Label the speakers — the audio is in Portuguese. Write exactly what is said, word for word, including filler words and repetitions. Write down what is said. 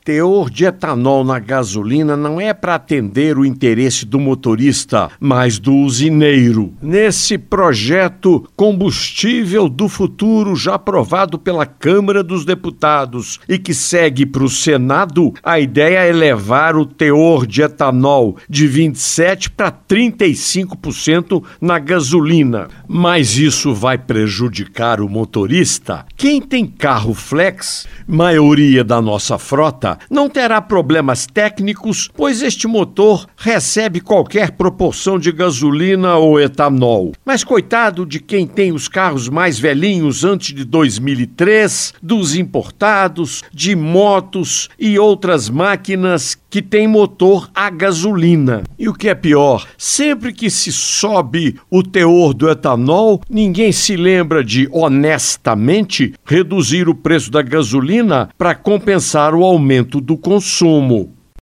Speaker 1: teor de etanol na gasolina não é para atender o interesse do motorista, mas do usineiro. Nesse projeto Combustível do Futuro, já aprovado pela Câmara dos Deputados e que segue para o Senado, a ideia é levar o teor de etanol de vinte e sete por cento para trinta e cinco por cento na gasolina. Mas isso vai prejudicar o motorista? Quem tem carro flex, maioria da nossa frota, não terá problemas técnicos, pois este motor recebe qualquer proporção de gasolina ou etanol. Mas coitado de quem tem os carros mais velhinhos antes de dois mil e três, dos importados, de motos e outras máquinas que têm motor a gasolina. E o que é pior, sempre que se sobe o teor do etanol, ninguém se lembra de, honestamente, reduzir o preço da gasolina para compensar o aumento do consumo.